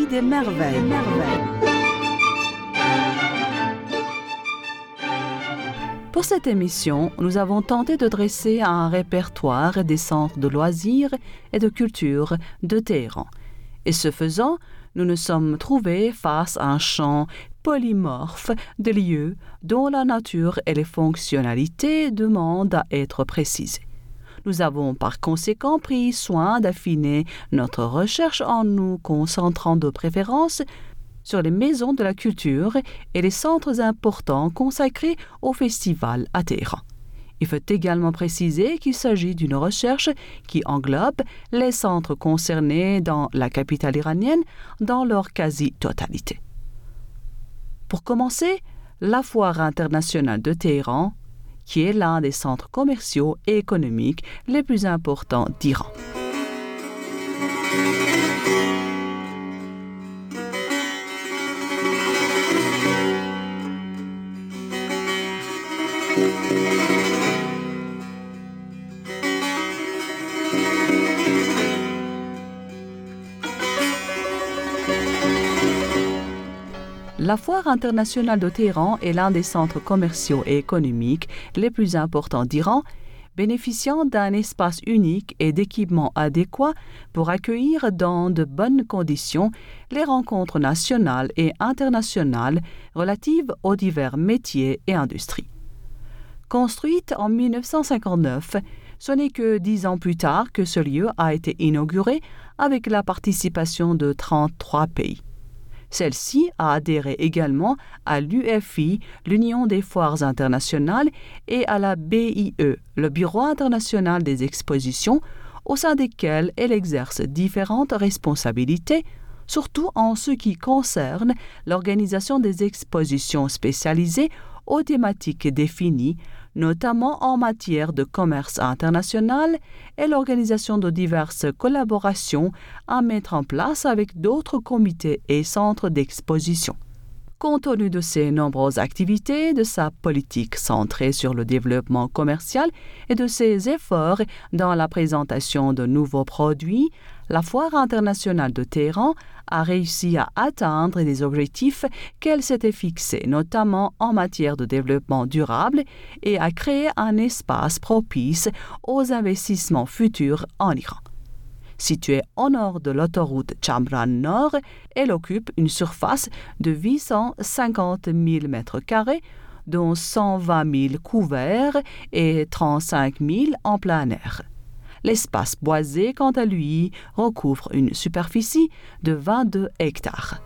pays des merveilles. Pour cette émission, nous avons tenté de dresser un répertoire des centres de loisirs et de culture de Téhéran. Et ce faisant, nous nous sommes trouvés face à un champ polymorphe de lieux dont la nature et les fonctionnalités demandent à être précisées. Nous avons par conséquent pris soin d'affiner notre recherche en nous concentrant de préférence sur les maisons de la culture et les centres importants consacrés au festival à Téhéran. Il faut également préciser qu'il s'agit d'une recherche qui englobe les centres concernés dans la capitale iranienne dans leur quasi-totalité. Pour commencer, la Foire internationale de Téhéran, qui est l'un des centres commerciaux et économiques les plus importants d'Iran. La Foire internationale de Téhéran est l'un des centres commerciaux et économiques les plus importants d'Iran, bénéficiant d'un espace unique et d'équipements adéquats pour accueillir dans de bonnes conditions les rencontres nationales et internationales relatives aux divers métiers et industries. Construite en 1959, ce n'est que 10 ans plus tard que ce lieu a été inauguré avec la participation de 33 pays. Celle-ci a adhéré également à l'UFI, l'Union des foires internationales, et à la BIE, le Bureau international des expositions, au sein desquelles elle exerce différentes responsabilités, surtout en ce qui concerne l'organisation des expositions spécialisées aux thématiques définies, notamment en matière de commerce international et l'organisation de diverses collaborations à mettre en place avec d'autres comités et centres d'exposition. Compte tenu de ses nombreuses activités, de sa politique centrée sur le développement commercial et de ses efforts dans la présentation de nouveaux produits, la Foire internationale de Téhéran a réussi à atteindre les objectifs qu'elle s'était fixés, notamment en matière de développement durable, et à créer un espace propice aux investissements futurs en Iran. Située au nord de l'autoroute Chamran Nord, elle occupe une surface de 850 000 m², dont 120 000 couverts et 35 000 en plein air. L'espace boisé, quant à lui, recouvre une superficie de 22 hectares.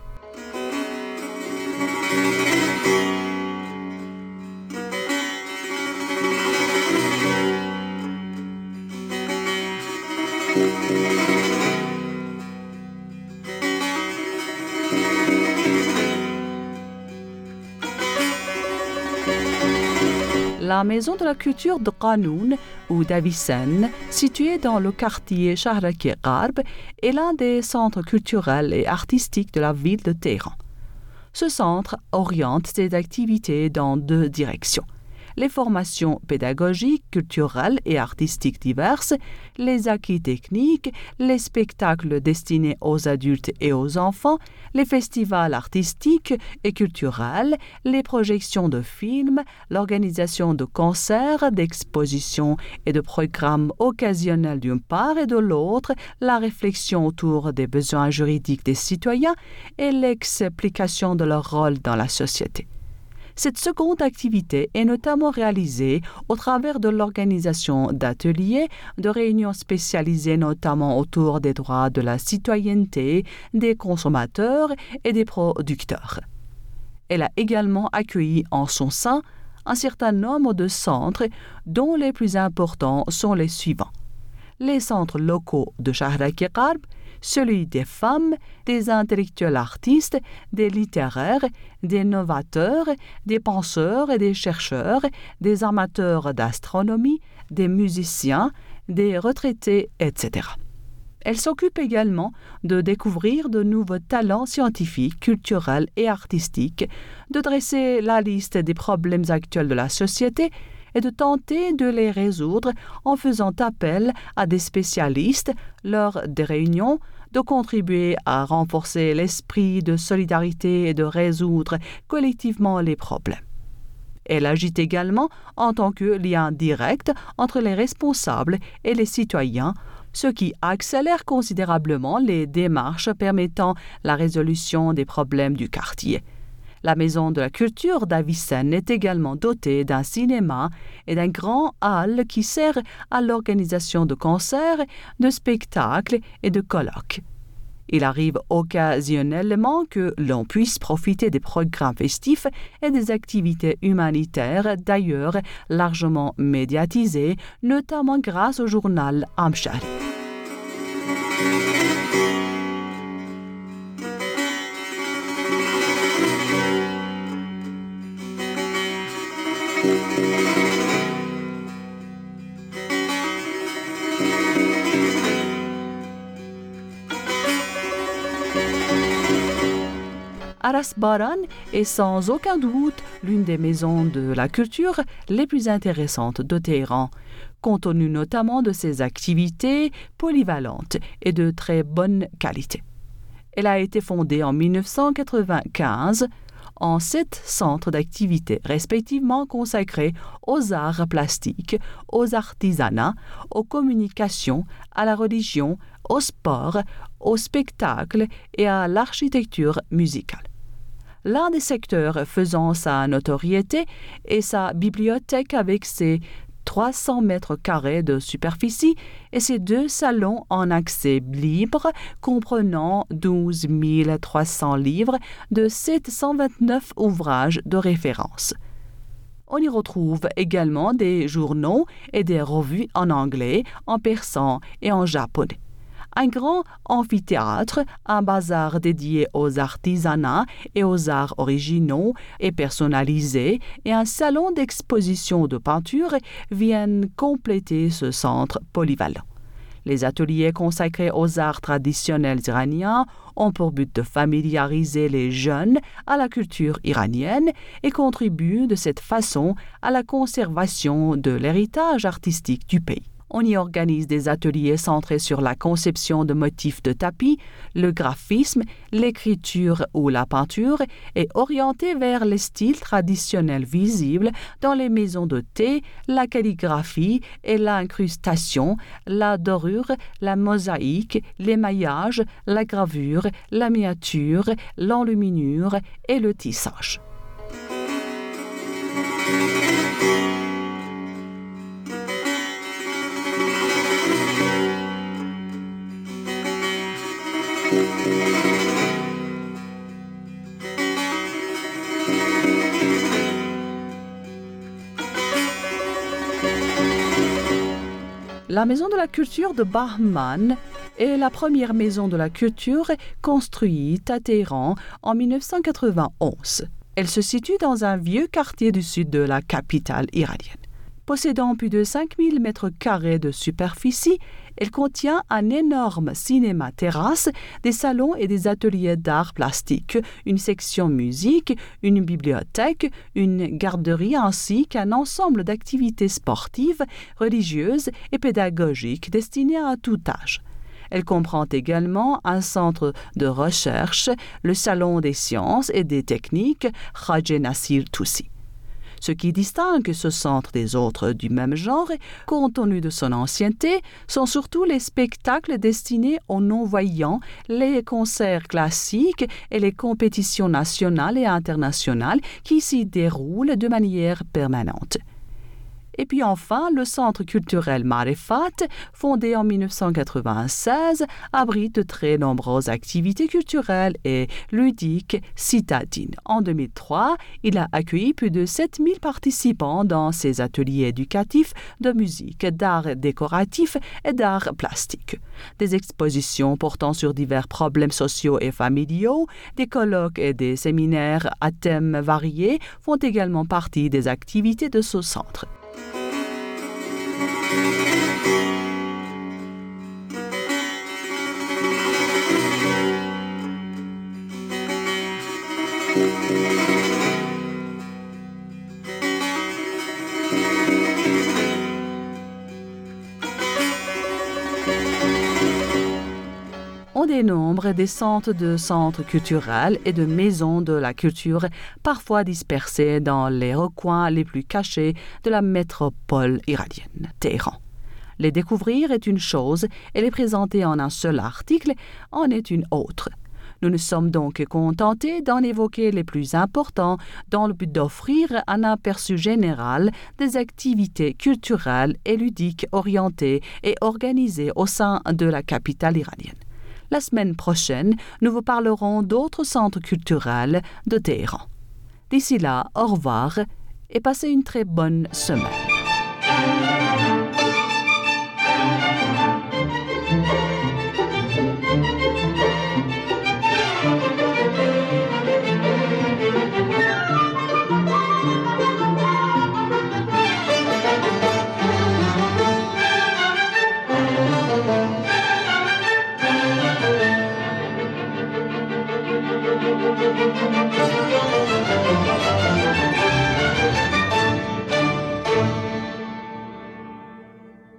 La Maison de la culture de Qanoun, ou Davisen, située dans le quartier Shahraki Gharb, est l'un des centres culturels et artistiques de la ville de Téhéran. Ce centre oriente ses activités dans 2 directions. Les formations pédagogiques, culturelles et artistiques diverses, les acquis techniques, les spectacles destinés aux adultes et aux enfants, les festivals artistiques et culturels, les projections de films, l'organisation de concerts, d'expositions et de programmes occasionnels d'une part et de l'autre, la réflexion autour des besoins juridiques des citoyens et l'explication de leur rôle dans la société. Cette seconde activité est notamment réalisée au travers de l'organisation d'ateliers, de réunions spécialisées notamment autour des droits de la citoyenneté, des consommateurs et des producteurs. Elle a également accueilli en son sein un certain nombre de centres dont les plus importants sont les suivants. Les centres locaux de Shahraki Gharb, celui des femmes, des intellectuels artistes, des littéraires, des novateurs, des penseurs et des chercheurs, des amateurs d'astronomie, des musiciens, des retraités, etc. Elle s'occupe également de découvrir de nouveaux talents scientifiques, culturels et artistiques, de dresser la liste des problèmes actuels de la société et de tenter de les résoudre en faisant appel à des spécialistes lors des réunions de contribuer à renforcer l'esprit de solidarité et de résoudre collectivement les problèmes. Elle agit également en tant que lien direct entre les responsables et les citoyens, ce qui accélère considérablement les démarches permettant la résolution des problèmes du quartier. La Maison de la Culture d'Avicenne est également dotée d'un cinéma et d'un grand hall qui sert à l'organisation de concerts, de spectacles et de colloques. Il arrive occasionnellement que l'on puisse profiter des programmes festifs et des activités humanitaires, d'ailleurs largement médiatisées, notamment grâce au journal Amshari. Aras Baran est sans aucun doute l'une des maisons de la culture les plus intéressantes de Téhéran, compte tenu notamment de ses activités polyvalentes et de très bonne qualité. Elle a été fondée en 1995 en 7 centres d'activité respectivement consacrés aux arts plastiques, aux artisanats, aux communications, à la religion, au sport, au spectacle et à l'architecture musicale. L'un des secteurs faisant sa notoriété est sa bibliothèque avec ses 300 mètres carrés de superficie et ses 2 salons en accès libre comprenant 12 300 livres de 729 ouvrages de référence. On y retrouve également des journaux et des revues en anglais, en persan et en japonais. Un grand amphithéâtre, un bazar dédié aux artisanats et aux arts originaux et personnalisés et un salon d'exposition de peinture viennent compléter ce centre polyvalent. Les ateliers consacrés aux arts traditionnels iraniens ont pour but de familiariser les jeunes à la culture iranienne et contribuent de cette façon à la conservation de l'héritage artistique du pays. On y organise des ateliers centrés sur la conception de motifs de tapis, le graphisme, l'écriture ou la peinture et orientés vers les styles traditionnels visibles dans les maisons de thé, la calligraphie et l'incrustation, la dorure, la mosaïque, l'émaillage, la gravure, la miniature, l'enluminure et le tissage. La Maison de la Culture de Bahman est la première maison de la culture construite à Téhéran en 1991. Elle se situe dans un vieux quartier du sud de la capitale iranienne. Possédant plus de 5000 mètres carrés de superficie, elle contient un énorme cinéma-terrasse, des salons et des ateliers d'art plastique, une section musique, une bibliothèque, une garderie ainsi qu'un ensemble d'activités sportives, religieuses et pédagogiques destinées à tout âge. Elle comprend également un centre de recherche, le Salon des sciences et des techniques Khadje Nassir Toussi. Ce qui distingue ce centre des autres du même genre, compte tenu de son ancienneté, sont surtout les spectacles destinés aux non-voyants, les concerts classiques et les compétitions nationales et internationales qui s'y déroulent de manière permanente. Et puis enfin, le Centre culturel Marefat, fondé en 1996, abrite de très nombreuses activités culturelles et ludiques citadines. En 2003, il a accueilli plus de 7000 participants dans ses ateliers éducatifs de musique, d'art décoratif et d'art plastique. Des expositions portant sur divers problèmes sociaux et familiaux, des colloques et des séminaires à thèmes variés font également partie des activités de ce centre. En dénombre des centres culturels et de maisons de la culture, parfois dispersés dans les recoins les plus cachés de la métropole iranienne, Téhéran. Les découvrir est une chose et les présenter en un seul article en est une autre. Nous nous sommes donc contentés d'en évoquer les plus importants dans le but d'offrir un aperçu général des activités culturelles et ludiques orientées et organisées au sein de la capitale iranienne. La semaine prochaine, nous vous parlerons d'autres centres culturels de Téhéran. D'ici là, au revoir et passez une très bonne semaine.